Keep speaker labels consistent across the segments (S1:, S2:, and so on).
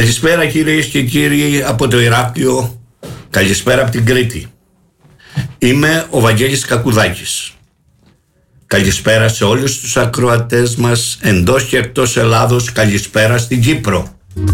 S1: Καλησπέρα κυρίες και κύριοι από το Ηράκλειο. Καλησπέρα από την Κρήτη. Είμαι ο Βαγγέλης Κακουδάκης. Καλησπέρα σε όλους τους ακροατές μας εντός και εκτός Ελλάδος. Καλησπέρα στην Κύπρο.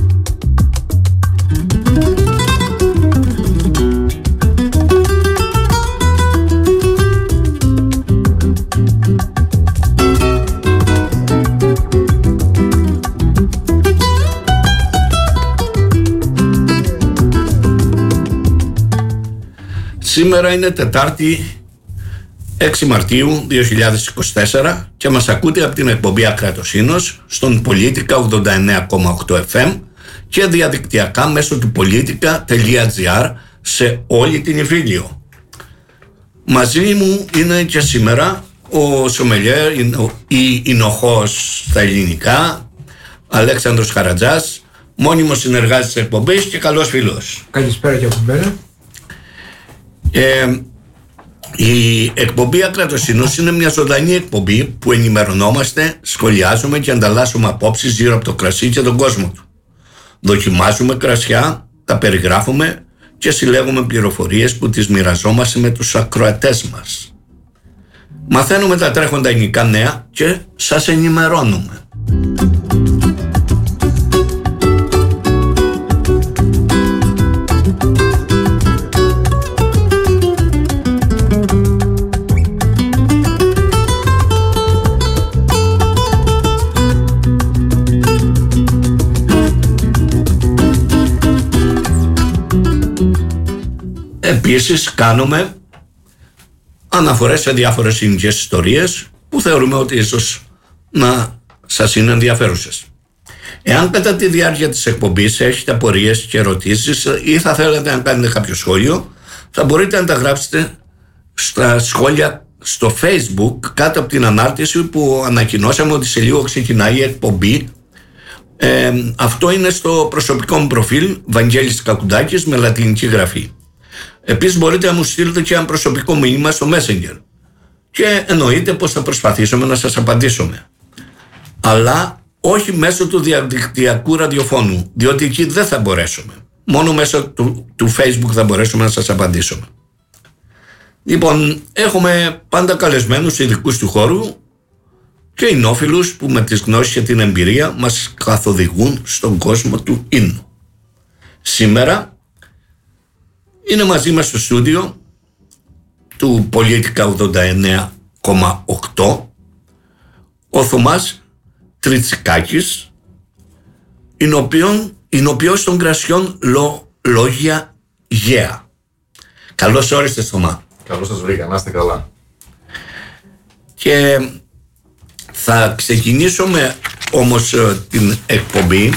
S1: Σήμερα είναι Τετάρτη 6 Μαρτίου 2024 και μας ακούτε από την εκπομπή Ακρατοσύνος στον Πολίτικα 89,8 FM και διαδικτυακά μέσω του politica.gr σε όλη την Ιφίλιο. Μαζί μου είναι και σήμερα ο σομελιέρ ή εινοχός στα ελληνικά, Αλέξανδρος Χαρατζάς, μόνιμος συνεργάτης της εκπομπής και καλός φίλος.
S2: Καλησπέρα και από μένα.
S1: Η εκπομπή Ακρατοσύνος είναι μια ζωντανή εκπομπή που ενημερωνόμαστε, σχολιάζουμε και ανταλλάσσουμε απόψεις γύρω από το κρασί και τον κόσμο του. Δοκιμάζουμε κρασιά, τα περιγράφουμε και συλλέγουμε πληροφορίες που τις μοιραζόμαστε με τους ακροατές μας. Μαθαίνουμε τα τρέχοντα ελληνικά νέα και σας ενημερώνουμε. Επίσης κάνουμε αναφορές σε διάφορες ελληνικές ιστορίες που θεωρούμε ότι ίσως να σας είναι ενδιαφέρουσες. Εάν κατά τη διάρκεια της εκπομπής έχετε απορίες και ερωτήσεις ή θα θέλετε να κάνετε κάποιο σχόλιο, θα μπορείτε να τα γράψετε στα σχόλια στο Facebook κάτω από την ανάρτηση που ανακοινώσαμε ότι σε λίγο ξεκινάει η εκπομπή. Αυτό είναι στο προσωπικό μου προφίλ Βαγγέλης Κακουδάκης με λατινική γραφή. Επίσης μπορείτε να μου στείλετε και ένα προσωπικό μήνυμα στο Messenger και εννοείται πως θα προσπαθήσουμε να σας απαντήσουμε, αλλά όχι μέσω του διαδικτυακού ραδιοφώνου, διότι εκεί δεν θα μπορέσουμε. Μόνο μέσω του Facebook θα μπορέσουμε να σας απαντήσουμε. Λοιπόν, έχουμε πάντα καλεσμένους ειδικούς του χώρου και εινόφιλους που με τις γνώσεις και την εμπειρία μας καθοδηγούν στον κόσμο του ίνου. Σήμερα είναι μαζί μας στο στούντιο του Πολίτικα 89,8 ο Θωμάς Τριτσικάκης, εινοποιός των κρασιών Λόγια Γέα. Καλώς όρισες, Θωμά.
S3: Καλώς σας βρήκα, να είστε καλά.
S1: Και θα ξεκινήσουμε όμως την εκπομπή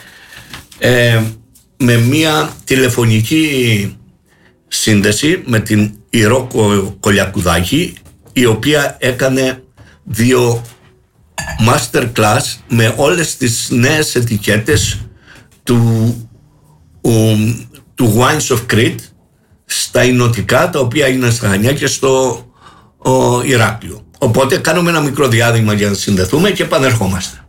S1: με μια τηλεφωνική σύνδεση με την Ηρώ Κολιακουδάκη, η οποία έκανε 2 masterclass με όλες τις νέες ετικέτες του Wines of Crete στα ηνωτικά, τα οποία είναι στα Χανιά και στο Ηράκλειο. Οπότε κάνουμε ένα μικρό διάδειγμα για να συνδεθούμε και επανερχόμαστε.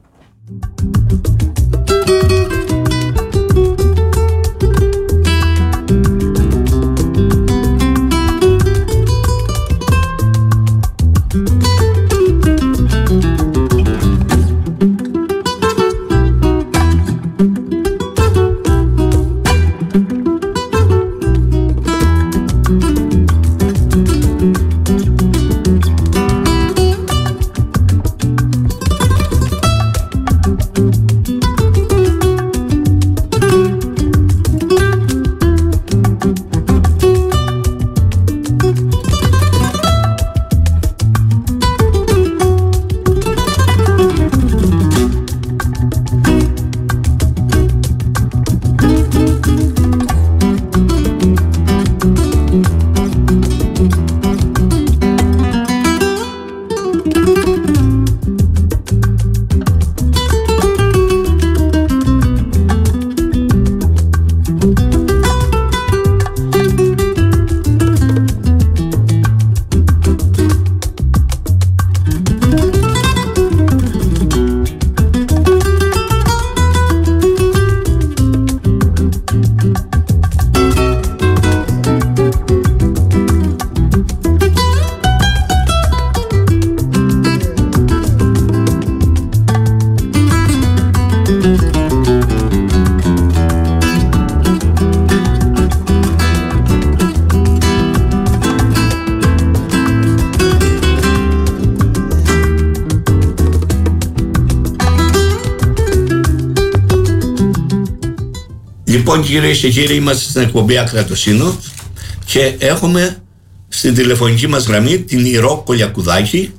S1: Λοιπόν, κυρίες και κύριοι, είμαστε στην εκπομπή Άκρα το Σύνο και έχουμε στην τηλεφωνική μας γραμμή την Ηρώ Κολιακουδάκη.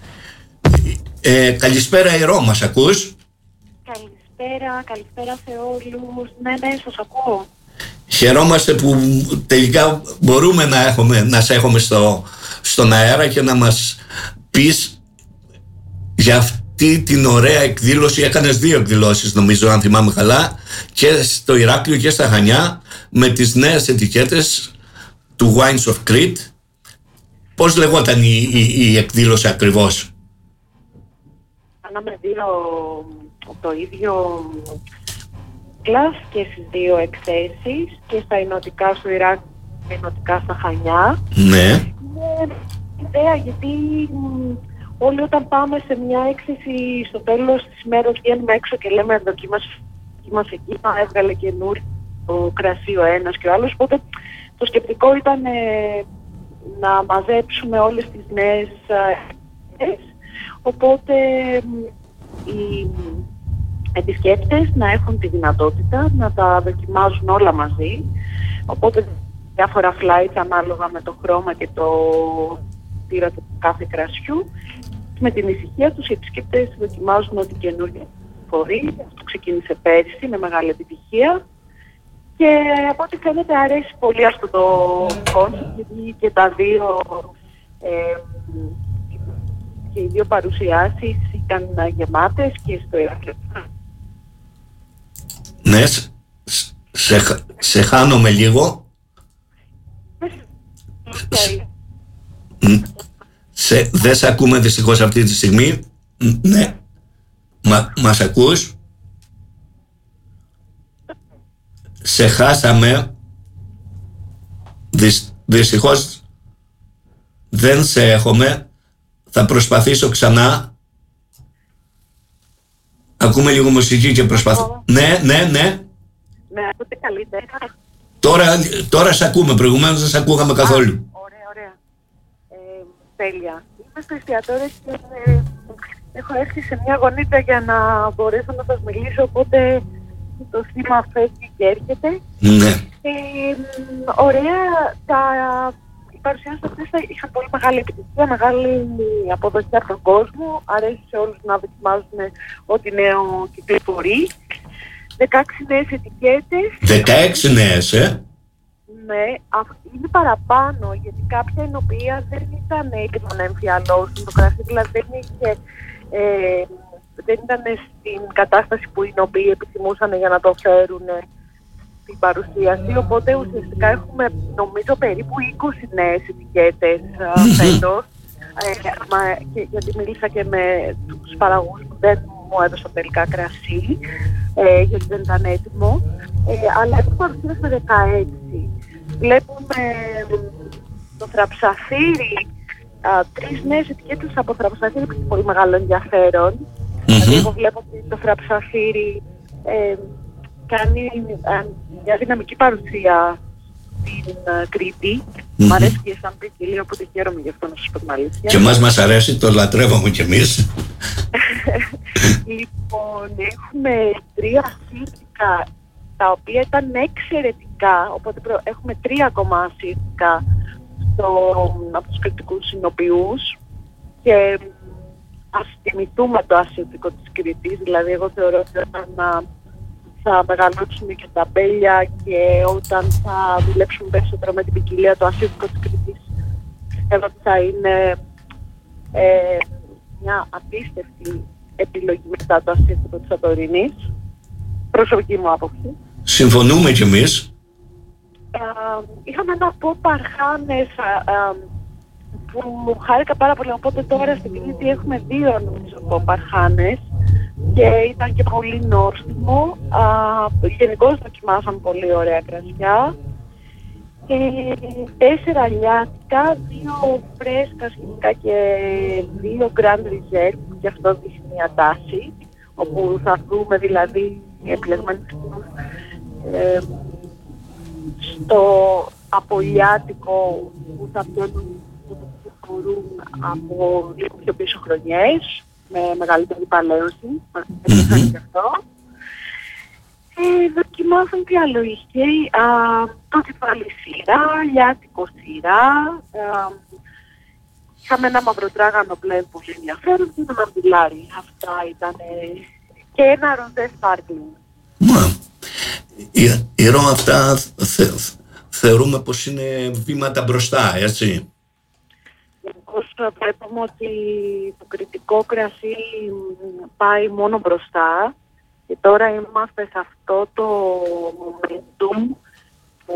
S1: Καλησπέρα Ηρώ, μας ακούς?
S2: Καλησπέρα σε όλους. Ναι, σας ακούω.
S1: Χαιρόμαστε που τελικά μπορούμε να σε έχουμε στον αέρα και να μας πεις για αυτή την ωραία εκδήλωση. Έκανες 2 εκδηλώσεις νομίζω, αν θυμάμαι καλά, και στο Ηράκλειο και στα Χανιά, με τις νέες ετικέτες του Wines of Crete. Πώς λεγόταν η εκδήλωση ακριβώς?
S2: Κάναμε το ίδιο κλάσ και στις 2 εκθέσεις, και στα ενωτικά στο Ηράκλειο και ενωτικά στα Χανιά.
S1: Ναι.
S2: Είναι ιδέα, γιατί όλοι όταν πάμε σε μια έκθεση στο τέλος της ημέρας βγαίνουμε έξω και λέμε δοκίμασε εκεί, έβγαλε καινούριο κρασί ο ένας και ο άλλος, οπότε το σκεπτικό ήταν να μαζέψουμε όλες τις νέες οπότε οι επισκέπτες να έχουν τη δυνατότητα να τα δοκιμάζουν όλα μαζί, οπότε διάφορα flights ανάλογα με το χρώμα και το τύρα του κάθε κρασιού. Με την ησυχία τους οι επισκέπτες δοκιμάζουν ό,τι καινούργια φορεί. Αυτό ξεκίνησε πέρυσι με μεγάλη επιτυχία και από ό,τι φαίνεται αρέσει πολύ αυτό το κόνσεπτ, γιατί και τα δύο και οι 2 παρουσιάσεις ήταν γεμάτες και στο Ηράκλειο.
S1: Ναι, σε χάνομαι λίγο. Δεν σε ακούμε δυστυχώς αυτή τη στιγμή. Ναι. Μας ακούς? Σε χάσαμε. Δυστυχώς δεν σε έχουμε. Θα προσπαθήσω ξανά. Ακούμε λίγο μουσική και προσπαθώ. Ναι.
S2: Ναι, ακούτε καλύτερα.
S1: Τώρα σε ακούμε. Προηγουμένως δεν σε ακούγαμε καθόλου.
S2: Ωραία. Τέλεια. Είμαι στο εστιατόριο και έχω έρθει σε μια γωνίτσα για να μπορέσω να σας μιλήσω, οπότε το σήμα φεύγει και έρχεται.
S1: Ναι.
S2: Ωραία. Οι παρουσιάσεις αυτές είχαν πολύ μεγάλη επιτυχία, μεγάλη αποδοχή από τον κόσμο. Αρέσει σε όλους να δοκιμάζουν ό,τι νέο κυκλοφορεί. 16 νέες ετικέτες.
S1: 16 νέες,
S2: Ναι, είναι παραπάνω, γιατί κάποια ενοποιία δεν ήταν έτοιμα να εμφιαλώσουν το κρασί, δηλαδή δεν ήταν στην κατάσταση που οι ενοποιοί επιθυμούσαν για να το φέρουν στην παρουσίαση, οπότε ουσιαστικά έχουμε νομίζω περίπου 20 νέες ετικέτες φέτος, γιατί μίλησα και με τους παραγωγούς που δεν μου έδωσαν τελικά κρασί, γιατί δεν ήταν έτοιμο, αλλά έχουμε παρουσίαση με 16. Βλέπουμε το θραψαφύρι, 3 νέες ετικέτες από θραψαφύρι που έχει πολύ μεγάλο ενδιαφέρον. Δηλαδή εγώ βλέπω ότι το θραψαφύρι κάνει μια δυναμική παρουσία στην Κρήτη. Μ' αρέσει και σαν ποικιλία, οπότε χαίρομαι γι' αυτό, να σας πω την αλήθεια.
S1: Και μας αρέσει, το λατρεύαμε κι εμείς.
S2: Λοιπόν, έχουμε 3 σύντικα τα οποία ήταν εξαιρετικά, οπότε έχουμε 3 ακόμα ασύρτικα από τους κριτικούς συνοποιούς και ας τιμηθούμε το ασύρτικο της Κρήτης, δηλαδή εγώ θεωρώ ότι όταν θα μεγαλώσουμε και τα μπέλια και όταν θα δουλέψουμε περισσότερο με την ποικιλία, το ασύρτικο της Κρήτης πιστεύω ότι θα είναι μια απίστευτη επιλογή μετά το ασύρτικο της Σαντορίνης. Προσωπική μου άποψη.
S1: Συμφωνούμε κι εμείς.
S2: Είχαμε ένα pop αρχάνες που μου χάρηκα πάρα πολύ, οπότε τώρα στην Κρήτη έχουμε 2 νομίζω pop αρχάνες και ήταν και πολύ νόστιμο. Γενικώς δοκιμάσαμε πολύ ωραία κρασιά. 4 αλιάτικα, 2 φρέσκα σχετικά και 2 Grand Reserve, που και αυτό δείχνει μια τάση, όπου θα βρούμε δηλαδή επιλεγμένους στο απολιάτικο που θα βγαίνουν που μπορούν από λίγο πιο πίσω χρονιές με μεγαλύτερη παλαίωση, και αυτό. Δοκιμάσαν τι άλλο είχε, το κεφάλι σειρά, λιάτικο σειρά, είχαμε ένα μαυροτράγανο πλέον πολύ ενδιαφέρον και ένα μαρδιλάρι. Αυτά ήταν, και ένα ροζέ sparkling.
S1: Μα, Ηρώ, αυτά θεωρούμε πως είναι βήματα μπροστά, έτσι.
S2: Γενικώς βλέπουμε ότι το κρητικό κρασί πάει μόνο μπροστά και τώρα είμαστε σε αυτό το momentum που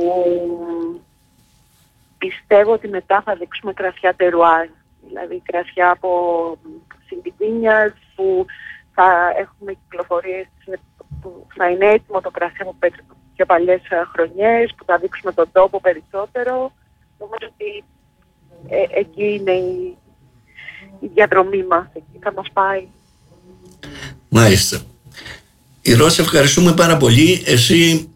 S2: πιστεύω ότι μετά θα δείξουμε κρασιά τερουάρ, δηλαδή κρασιά από συμπιτίνιας που θα έχουμε κυκλοφορίες που θα είναι έτοιμο το κρασί από πιο παλιές χρονιές, που θα δείξουμε τον τόπο περισσότερο. Νομίζω ότι εκεί είναι η διαδρομή μας, εκεί θα μας πάει.
S1: Μάλιστα. Ηρώ, σε ευχαριστούμε πάρα πολύ. Εσύ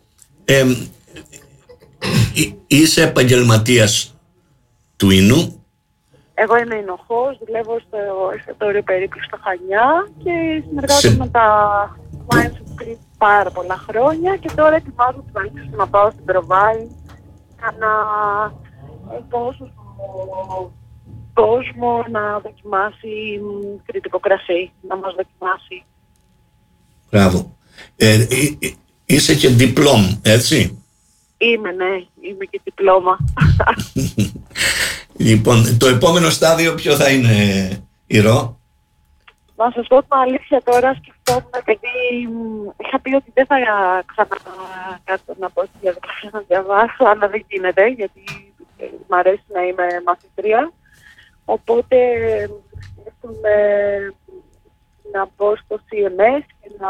S1: είσαι επαγγελματίας του Ίνου.
S2: Εγώ είμαι εινοχός, δουλεύω στο εστιατόριο Περίκλου στα Χανιά και συνεργάζομαι με τα Wines of Crete πάρα πολλά χρόνια και τώρα ετοιμάζω την αλήθεια να πάω στην Προβάη για να δώσω στον κόσμο να δοκιμάσει κρητικό κρασί, να μας δοκιμάσει.
S1: Μπράβο. Είσαι και διπλόμ, έτσι?
S2: Είμαι και διπλώμα.
S1: Λοιπόν, το επόμενο στάδιο ποιο θα είναι, Ηρώ?
S2: Να σας πω την αλήθεια, τώρα σκεφτόμουν, επειδή είχα πει ότι δεν θα ξανακάτσω να πω στη διαδικασία να διαβάσω, αλλά δεν γίνεται, γιατί μ' αρέσει να είμαι μαθητρία. Οπότε σκέφτομαι να μπω στο CMS και να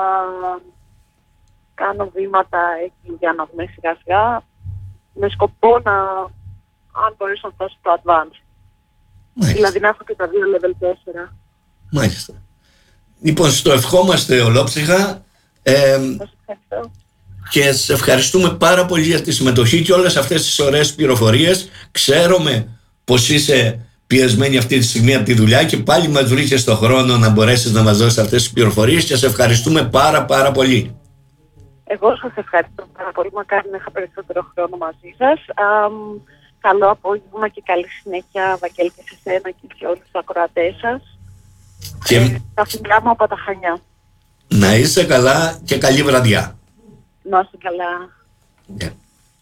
S2: κάνω βήματα εκεί για να δούμε σιγά σιγά, με σκοπό να, αν μπορέσω να φτάσω στο advanced.
S1: Μάλιστα.
S2: Δηλαδή να έχω και τα 2 level 4.
S1: Μάλιστα. Λοιπόν, στο ευχόμαστε ολόψυχα και σε ευχαριστούμε πάρα πολύ για τη συμμετοχή και όλες αυτές τις ωραίες πληροφορίες. Ξέρουμε πως είσαι πιεσμένη αυτή τη στιγμή από τη δουλειά και πάλι μας βρήκες το χρόνο να μπορέσεις να μας δώσεις αυτές τις πληροφορίες και σε ευχαριστούμε πάρα πολύ.
S2: Εγώ σας ευχαριστώ πάρα πολύ, μακάρι να είχα περισσότερο χρόνο μαζί σας. Καλό απόγευμα και καλή συνέχεια, Βαγγέλη, και σε σένα και σε όλους τους ακροατές σας.
S1: Και
S2: τα φιλιά μου από τα Χανιά.
S1: Να είσαι καλά και καλή βραδιά.
S2: Να είσαι καλά.
S1: Yeah.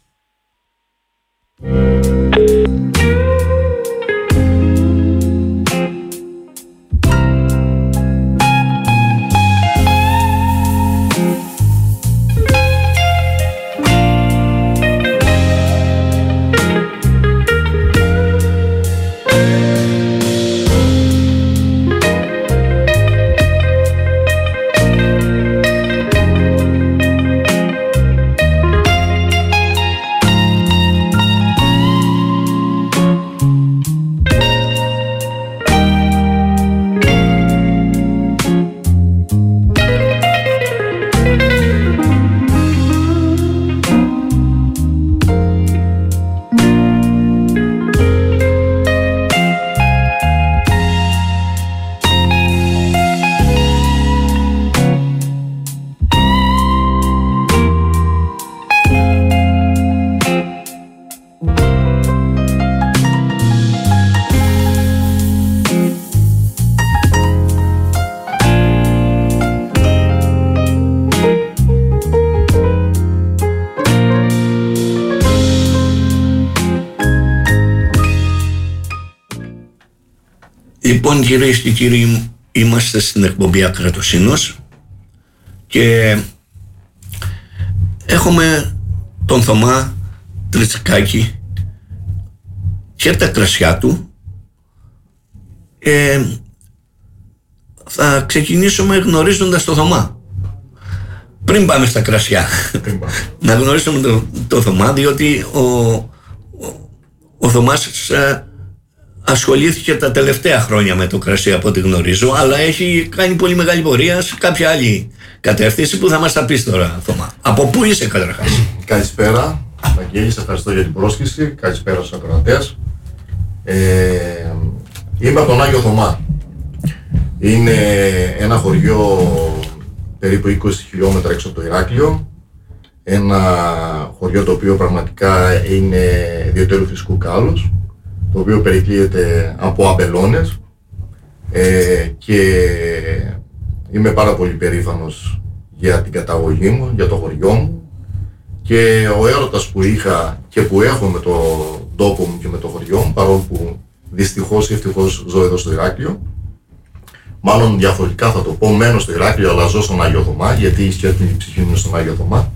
S1: Λοιπόν, κυρίες και κύριοι, είμαστε στην εκπομπή Ακρατοσύνος και έχουμε τον Θωμά Τριτσικάκη και τα κρασιά του. Θα ξεκινήσουμε γνωρίζοντας τον Θωμά. Πριν πάμε στα κρασιά, να γνωρίσουμε τον Θωμά, διότι ο Θωμάς ασχολήθηκε τα τελευταία χρόνια με το κρασί από ό,τι γνωρίζω, αλλά έχει κάνει πολύ μεγάλη πορεία σε κάποια άλλη κατεύθυνση που θα μας τα πεις τώρα, Θωμά. Από πού είσαι καταρχάς?
S3: Καλησπέρα, Βαγγέλη, σε ευχαριστώ για την πρόσκληση. Καλησπέρα στους ακροατές. Είμαι από τον Άγιο Θωμά. Είναι ένα χωριό περίπου 20 χιλιόμετρα έξω από το Ηράκλειο. ένα χωριό το οποίο πραγματικά είναι ιδιαίτερου φυσικού κάλους, το οποίο περικλείεται από αμπελώνες, και είμαι πάρα πολύ περήφανος για την καταγωγή μου, για το χωριό μου, και ο έρωτας που είχα και που έχω με τον τόπο μου και με το χωριό μου, παρόλο που δυστυχώς ή ευτυχώς ζω εδώ στο Ηράκλειο. Μάλλον διαφορετικά θα το πω, μένω στο Ηράκλειο αλλά ζω στον Άγιο Θωμά, γιατί η σκέπτη ψυχή μου είναι στον Άγιο Θωμά.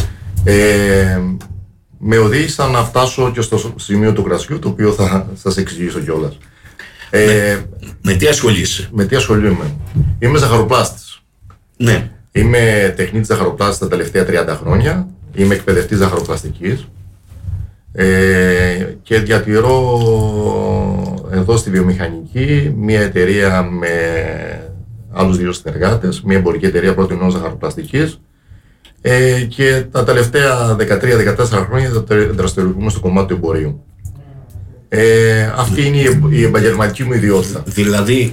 S3: Με οδήγησαν να φτάσω και στο σημείο του κρασιού, το οποίο θα σας εξηγήσω κιόλας.
S1: Με τι ασχολείσαι?
S3: Με τι ασχολούμαι? Είμαι ζαχαροπλάστης.
S1: Ναι.
S3: Είμαι τεχνίτης ζαχαροπλάστης τα τελευταία 30 χρόνια. Είμαι εκπαιδευτής ζαχαροπλαστικής. Και διατηρώ εδώ στη βιομηχανική μια εταιρεία με άλλους 2 συνεργάτες, μια εμπορική εταιρεία πρώτη ζαχαροπλαστικής, και τα τελευταία 13-14 χρόνια δραστηριοποιούμε στο κομμάτι του εμπορίου. Αυτή είναι η επαγγελματική μου ιδιότητα.
S1: Δηλαδή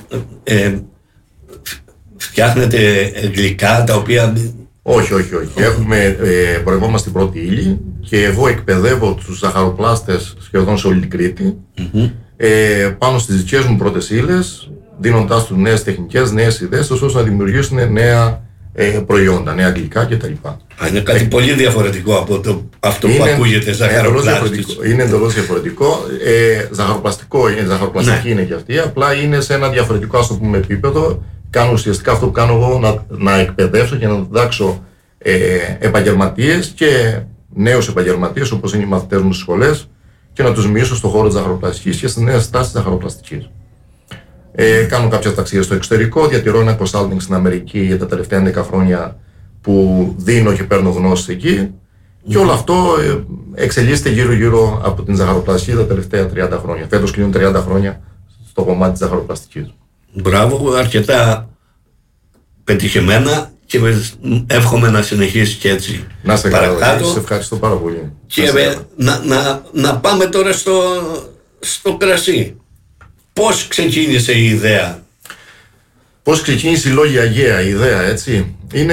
S1: φτιάχνετε γλυκά τα οποία...
S3: Όχι. Προερχόμαστε στην πρώτη ύλη και εγώ εκπαιδεύω τους ζαχαροπλάστες σχεδόν σε όλη την Κρήτη, πάνω στις δικές μου πρώτες ύλες, δίνοντάς τους νέες τεχνικές, νέες ιδέες, ώστε να δημιουργήσουν νέα προϊόντα, νέα γλυκά κτλ.
S1: Είναι κάτι πολύ διαφορετικό από αυτό που ακούγεται ζαχαροπλάστης.
S3: Είναι εντελώς διαφορετικό. Ζαχαροπλαστική είναι και αυτή, απλά είναι σε ένα διαφορετικό, ας το πούμε, επίπεδο. Κάνω ουσιαστικά αυτό που κάνω εγώ, να εκπαιδεύσω και να διδάξω επαγγελματίες και νέους επαγγελματίες, όπως είναι οι μαθητές μου στις σχολές, και να τους μοιήσω στον χώρο της ζαχαροπλαστικής και στις νέες τάσεις της ζαχαροπλαστικής. Κάνω κάποια ταξίδια στο εξωτερικό, διατηρώ ένα consulting στην Αμερική για τα τελευταία 10 χρόνια που δίνω και παίρνω γνώσεις εκεί, και όλο αυτό εξελίσσεται γύρω-γύρω από την ζαχαροπλαστική τα τελευταία 30 χρόνια. Φέτος κλείνουν 30 χρόνια στο κομμάτι της ζαχαροπλαστικής.
S1: Μπράβο, αρκετά πετυχημένα, και εύχομαι να συνεχίσει και έτσι.
S3: Να σε παρακάτω. Σε ευχαριστώ πάρα πολύ.
S1: Και να πάμε τώρα στο κρασί. Πώς ξεκίνησε η ιδέα?
S3: Πώς ξεκίνησε η λόγια Αγία, η ιδέα, έτσι? Είναι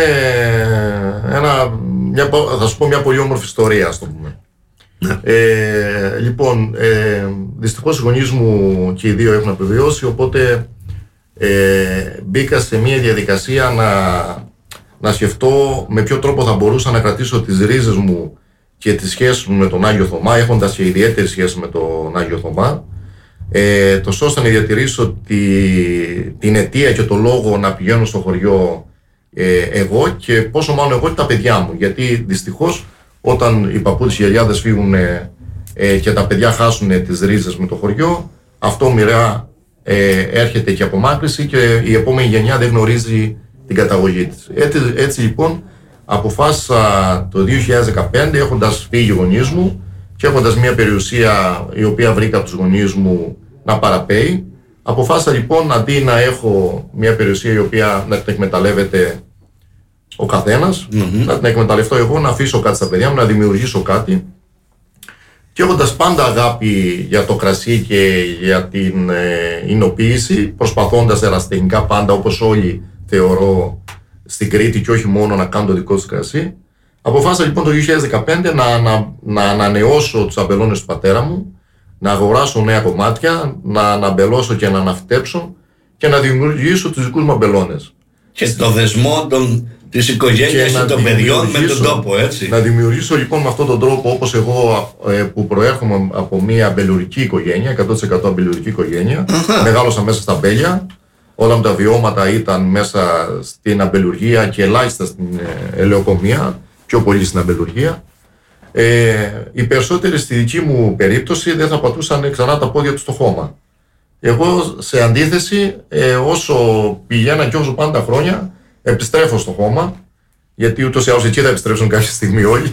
S3: θα σου πω μια πολύ όμορφη ιστορία, ας το πούμε. Ναι. Λοιπόν, δυστυχώς οι γονείς μου και οι δύο έχουν επιβιώσει, οπότε μπήκα σε μια διαδικασία να σκεφτώ με ποιο τρόπο θα μπορούσα να κρατήσω τις ρίζες μου και τις σχέσεις μου με τον Άγιο Θωμά, έχοντας και ιδιαίτερη σχέση με τον Άγιο Θωμά, τόσο ώστε να διατηρήσω την αιτία και το λόγο να πηγαίνω στο χωριό εγώ, και πόσο μάλλον εγώ και τα παιδιά μου, γιατί δυστυχώς όταν οι παππούδες, οι γιαγιάδες φύγουν και τα παιδιά χάσουν τις ρίζες με το χωριό, αυτό μοιραία έρχεται και απομάκρυση και η επόμενη γενιά δεν γνωρίζει την καταγωγή της. Έτσι λοιπόν αποφάσισα το 2015, έχοντας φύγει οι γονείς μου και έχοντας μια περιουσία η οποία βρήκα από τους γονείς μου να παραπέει, αποφάσισα λοιπόν, αντί να έχω μια περιουσία η οποία να την εκμεταλλεύεται ο καθένας, να την εκμεταλλευτώ εγώ, να αφήσω κάτι στα παιδιά μου, να δημιουργήσω κάτι. Και έχοντας πάντα αγάπη για το κρασί και για την εινοποίηση, προσπαθώντας ερασιτεχνικά πάντα, όπως όλοι θεωρώ στην Κρήτη, και όχι μόνο να κάνω το δικό της κρασί, αποφάσισα λοιπόν το 2015 να ανανεώσω τους αμπελώνες του πατέρα μου, να αγοράσω νέα κομμάτια, να αναμπελώσω και να αναφυτέψω και να δημιουργήσω τους δικούς μου αμπελώνες.
S1: Και το δεσμό της οικογένειας και των παιδιών με τον τόπο, έτσι.
S3: Να δημιουργήσω λοιπόν με αυτόν τον τρόπο, όπως εγώ που προέρχομαι από μια αμπελουρική οικογένεια, 100% αμπελουρική οικογένεια, μεγάλωσα μέσα στα αμπέλια, όλα μου τα βιώματα ήταν μέσα στην αμπελουργία και ελάχιστα στην ελαιοκομεία, πιο πολύ στην αμπελουργία. Οι περισσότεροι στη δική μου περίπτωση δεν θα πατούσαν ξανά τα πόδια τους στο χώμα. Εγώ σε αντίθεση, όσο πηγαίνα και όσο πάνε τα χρόνια, επιστρέφω στο χώμα, γιατί ούτως ή άλλως εκεί θα επιστρέψουν κάποια στιγμή όλοι.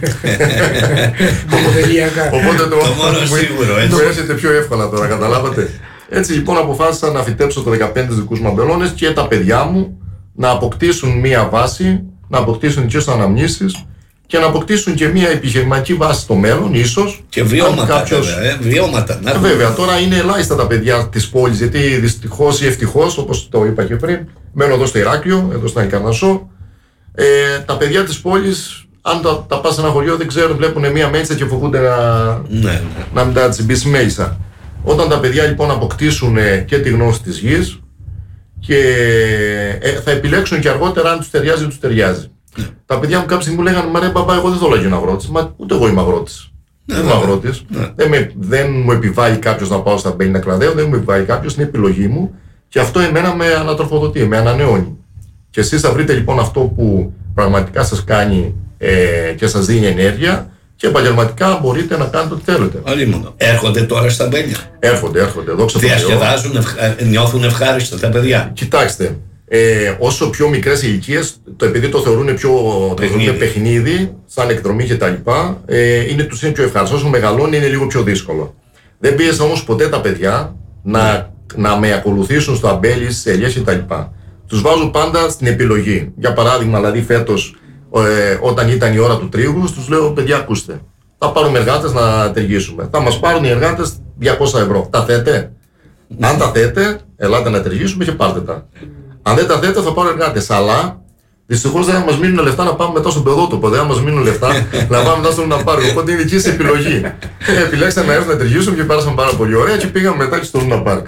S3: Οπότε το
S1: μόνο σίγουρο, έτσι.
S3: Μου έρχεται πιο εύκολα τώρα, καταλάβατε. Έτσι λοιπόν αποφάσισα να φυτέψω το 15 δικούς μου αμπελώνες και τα παιδιά μου να αποκτήσουν μία βάση, να αποκτήσουν και αναμνήσεις και να αποκτήσουν και μία επιχειρηματική βάση στο μέλλον, ίσως.
S1: Και βιώματα, βιώματα.
S3: Βέβαια, τώρα είναι ελάχιστα τα παιδιά της πόλης, γιατί δυστυχώς ή ευτυχώς, όπως το είπα και πριν, μένω εδώ στο Ηράκλειο, εδώ στην Αλικαρνασσό. Τα παιδιά της πόλης αν τα πας σε ένα χωριό δεν ξέρουν, βλέπουν μία μέτσα και φοβούνται να μην τα τσιμπήσει μέσα. Όταν τα παιδιά λοιπόν αποκτήσουν και τη γνώση της γης και θα επιλέξουν και αργότερα αν τους ταιριάζει ή τους ταιριάζει. Τα παιδιά μου κάποια στιγμή μου λέγανε: μα ρε μπαμπά, εγώ δεν θέλω να γίνω αγρότης. Μα ούτε εγώ είμαι αγρότης. Δεν είμαι αγρότης. Δεν μου επιβάλλει κάποιος να πάω στα μπέλη να κλαδέω, δεν μου επιβάλλει κάποιος, είναι επιλογή μου και αυτό εμένα με ανατροφοδοτεί, με ανανεώνει. Και εσείς θα βρείτε λοιπόν αυτό που πραγματικά σας κάνει και σας δίνει ενέργεια και επαγγελματικά μπορείτε να κάνετε ό,τι θέλετε.
S1: Έρχονται τώρα στα μπέλια.
S3: Έρχονται.
S1: Διασκεδάζουν, νιώθουν ευχάριστα τα παιδιά.
S3: Κοιτάξτε, όσο πιο μικρές ηλικίες, επειδή το θεωρούν πιο παιχνίδι, σαν εκδρομή κτλ., τους είναι πιο ευχάριστο. Όσο μεγαλώνει είναι λίγο πιο δύσκολο. Δεν πίεσα όμως ποτέ τα παιδιά να με ακολουθήσουν στο αμπέλι, στις ελιές κτλ. Τους βάζω πάντα στην επιλογή. Για παράδειγμα, δηλαδή φέτος, όταν ήταν η ώρα του τρίγου, τους λέω: παιδιά, ακούστε, θα πάρουμε εργάτες να ταιριήσουμε. Θα μας πάρουν οι εργάτες 200 ευρώ. Τα θέτε? Αν τα θέτε, ελάτε να ταιριήσουμε και πάρτε τα. Αν δεν τα θέτε, θα πάρω εργάτες. Αλλά δυστυχώς δεν θα μας μείνουν λεφτά να πάμε μετά στον παιδότοπο. Δεν θα μας μείνουν λεφτά να πάμε μετά στον Λούνα Πάρκ. Οπότε είναι δική σας επιλογή. Επιλέξτε να έρθουν να ταιριήσουμε και πέρασαν πάρα πολύ ωραία και πήγαμε μετά και στο Λούνα Πάρκ.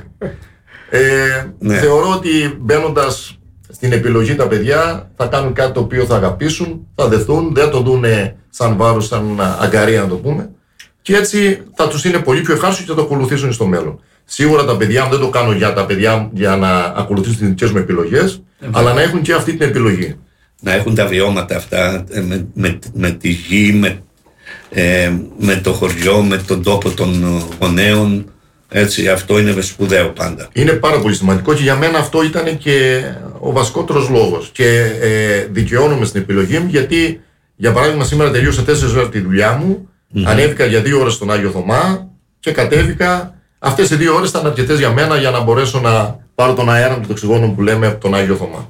S3: Θεωρώ ότι μπαίνοντας στην επιλογή τα παιδιά θα κάνουν κάτι το οποίο θα αγαπήσουν, θα δεθούν, δεν θα το δουν σαν βάρος, σαν αγκαρία να το πούμε. Και έτσι θα τους είναι πολύ πιο ευχάριστο και θα το ακολουθήσουν στο μέλλον. Σίγουρα τα παιδιά, δεν το κάνω για τα παιδιά για να ακολουθήσουν τις δικές μου επιλογές, αλλά να έχουν και αυτή την επιλογή.
S1: Να έχουν τα βιώματα αυτά με τη γη, με το χωριό, με τον τόπο των γονέων. Έτσι, αυτό είναι σπουδαίο πάντα.
S3: Είναι πάρα πολύ σημαντικό και για μένα αυτό ήταν και ο βασικότερος λόγος. Και δικαιώνομαι στην επιλογή μου γιατί, για παράδειγμα, σήμερα τελείωσα 4 ώρες τη δουλειά μου, ανέβηκα για 2 ώρες στον Άγιο Θωμά και κατέβηκα. Αυτές οι 2 ώρες ήταν αρκετές για μένα για να μπορέσω να πάρω τον αέρα και το οξυγόνο που λέμε από τον Άγιο Θωμά.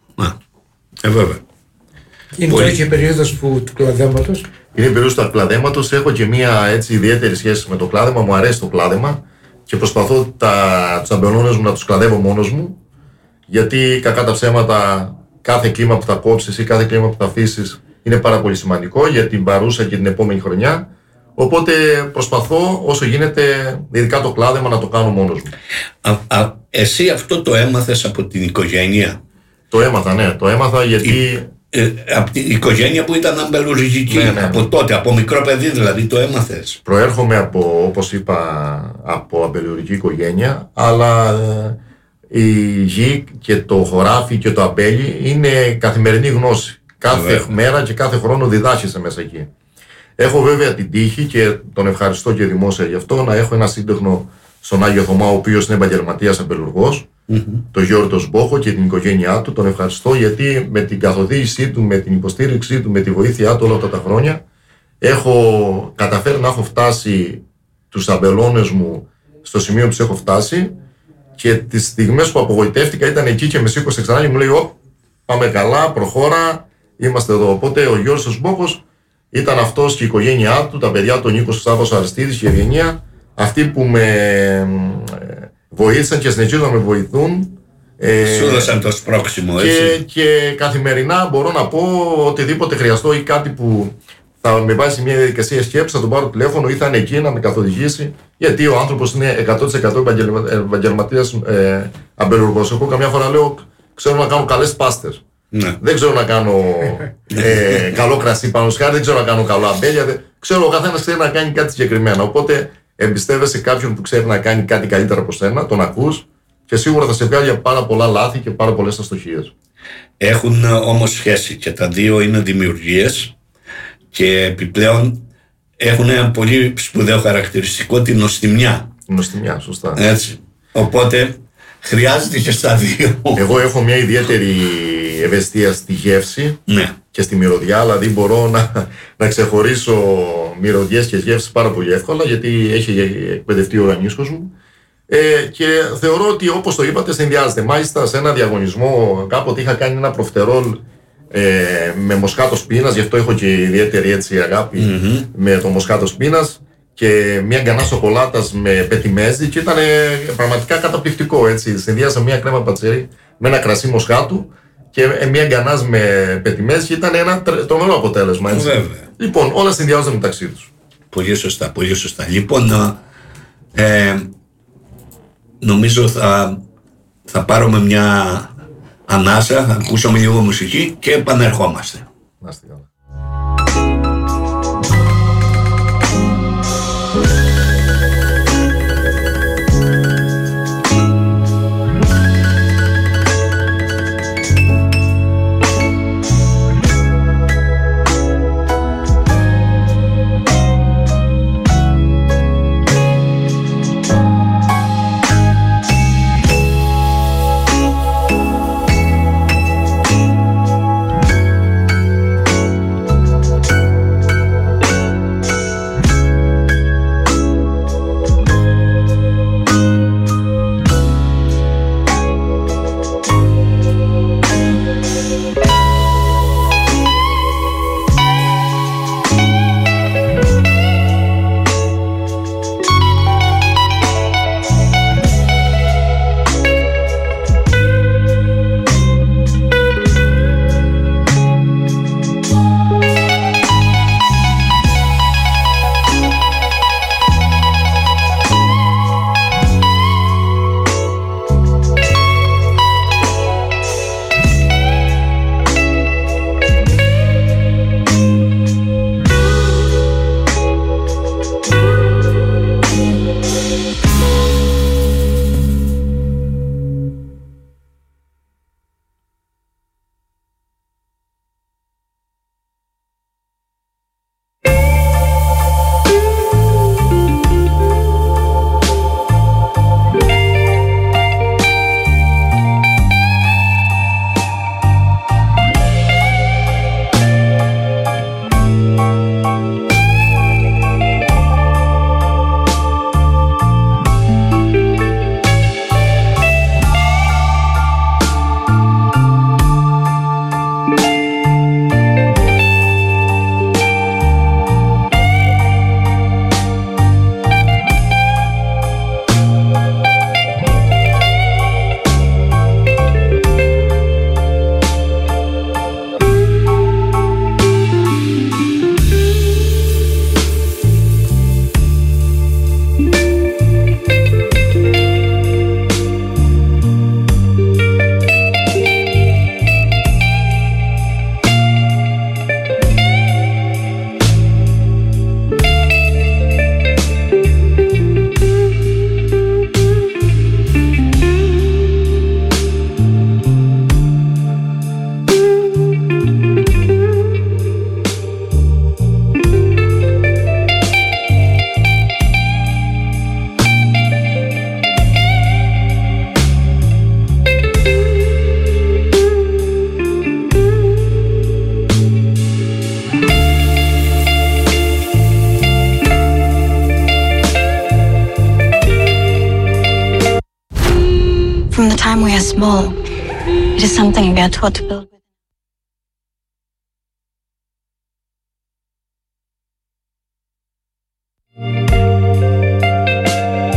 S1: Βέβαια.
S4: Είναι τώρα και η περίοδος του κλαδέματος.
S3: Είναι η περίοδος του κλαδέματος. Έχω και μία έτσι ιδιαίτερη σχέση με το κλάδεμα. Μου αρέσει το κλάδεμα και προσπαθώ τους αμπελώνες μου να τους κλαδεύω μόνος μου. Γιατί κακά τα ψέματα, κάθε κλίμα που θα κόψεις ή κάθε κλίμα που θα αφήσεις είναι πάρα πολύ σημαντικό για την παρούσα και την επόμενη χρονιά. Οπότε προσπαθώ όσο γίνεται, ειδικά το κλάδεμα, να το κάνω μόνος μου.
S1: Εσύ αυτό το έμαθες από την οικογένεια?
S3: Το έμαθα, ναι. Το έμαθα γιατί...
S1: Από την οικογένεια που ήταν αμπελουργική, ναι. Από τότε, από μικρό παιδί δηλαδή, το έμαθες?
S3: Προέρχομαι από, όπως είπα, από αμπελουργική οικογένεια, αλλά η γη και το χωράφι και το αμπέλι είναι καθημερινή γνώση. Κάθε μέρα και κάθε χρόνο διδάσκεσαι μέσα εκεί. Έχω βέβαια την τύχη και τον ευχαριστώ και δημόσια γι' αυτό να έχω ένα σύντεχνο στον Άγιο Θωμά, ο οποίος είναι επαγγελματίας αμπελουργός, τον Γιώργο Σμπόχο και την οικογένειά του. Τον ευχαριστώ γιατί με την καθοδήγησή του, με την υποστήριξή του, με τη βοήθειά του όλα αυτά τα χρόνια έχω καταφέρει να έχω φτάσει τους αμπελώνες μου στο σημείο που τους έχω φτάσει και τις στιγμές που απογοητεύτηκα ήταν εκεί και με σήκωσε ξανά και μου λέει: πάμε καλά, προχώρα, είμαστε εδώ. Οπότε ο Γιώργος Σμπόχος ήταν αυτός και η οικογένειά του, τα παιδιά, τον Νίκο Σάββας Αριστίδης και η Ευγενία, αυτοί που με βοήθησαν και συνεχίζουν να με βοηθούν.
S1: Σου έδωσαν το σπρώξιμο, έτσι.
S3: Και καθημερινά μπορώ να πω οτιδήποτε χρειαστώ ή κάτι που θα με βάζει σε μια διαδικασία σκέψη, θα τον πάρω τηλέφωνο ή θα είναι εκεί να με καθοδηγήσει. Γιατί ο άνθρωπος είναι 100% επαγγελματίας αμπελουργός. Εγώ καμιά φορά λέω: ξέρω να κάνω καλές πάστες. Ναι. Δεν ξέρω να κάνω καλό κρασί πάνω σχάρι, δεν ξέρω να κάνω καλό αμπέλια. Ξέρω, ο καθένας ξέρει να κάνει κάτι συγκεκριμένα. Οπότε εμπιστεύεσαι κάποιον που ξέρει να κάνει κάτι καλύτερα από σένα, τον ακούς και σίγουρα θα σε βγάλει πάρα πολλά λάθη και πάρα πολλές αστοχίες.
S1: Έχουν όμως σχέση και τα δύο είναι δημιουργίες και επιπλέον έχουν ένα πολύ σπουδαίο χαρακτηριστικό, την νοστιμιά.
S3: Νοστιμιά, σωστά.
S1: Έτσι. Οπότε χρειάζεται και στα δύο.
S3: Εγώ έχω μια ιδιαίτερη ευαισθησία στη γεύση, ναι, και στη μυρωδιά, δηλαδή μπορώ να ξεχωρίσω μυρωδιές και γεύσεις πάρα πολύ εύκολα γιατί έχει εκπαιδευτεί ο οργανίσκος μου και θεωρώ ότι, όπως το είπατε, συνδυάζεται. Μάλιστα σε ένα διαγωνισμό κάποτε είχα κάνει ένα προφτερόλ με μοσκάτο σπίνας, γι' αυτό έχω και ιδιαίτερη έτσι αγάπη με το μοσκάτο σπίνας και μια γκανά σοκολάτας με πετιμέζι και ήταν πραγματικά καταπληκτικό, έτσι. Συνδυάσα μια κρέμα πατσέρι με ένα κρασί μοσκάτου και μια γκανάζ με πετιμές ήταν ένα τρομερό αποτέλεσμα. Έτσι.
S1: Βέβαια.
S3: Λοιπόν, όλα συνδυάζονται μεταξύ τους.
S1: Πολύ σωστά, πολύ σωστά. Λοιπόν, νομίζω θα πάρουμε μια ανάσα, θα ακούσουμε λίγο μουσική και επανερχόμαστε.
S3: Να είστε καλά.
S5: time we are small, it is something we are taught to build with.